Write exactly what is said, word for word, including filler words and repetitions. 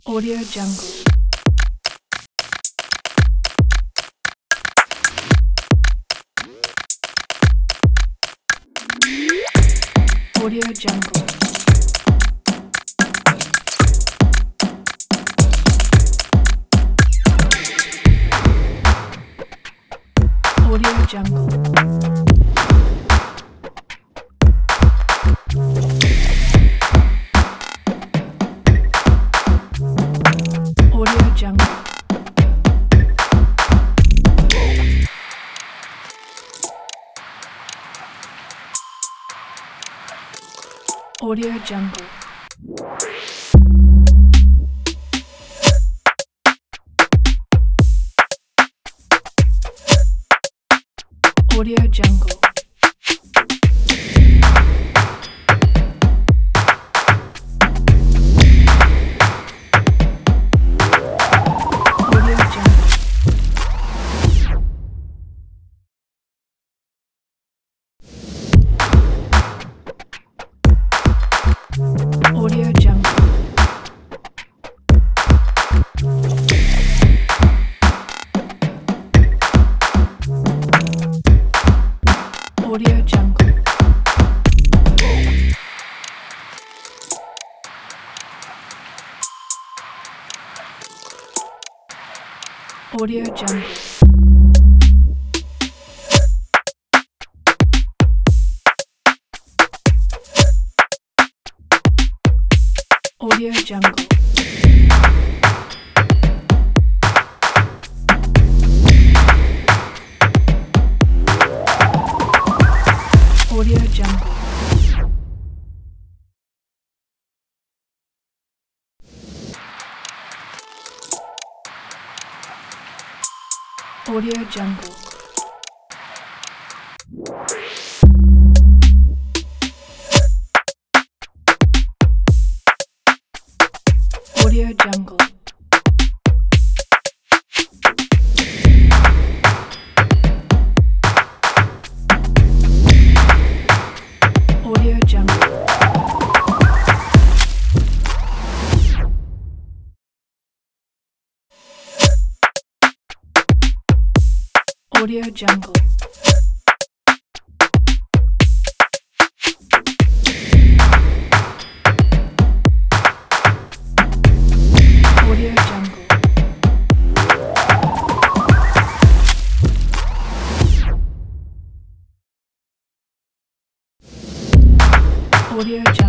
Audio Jungle. Audio Jungle. Audio Jungle. Audio Jungle. Audio Jungle. Audio Jungle. Audio Jungle. Audio Jungle. Audio Jungle. Audio Jungle. Audio Jungle. Audio Jungle. Audio Jungle. Audio Jungle. Audio Jungle. Audio Jungle. Audio Jungle.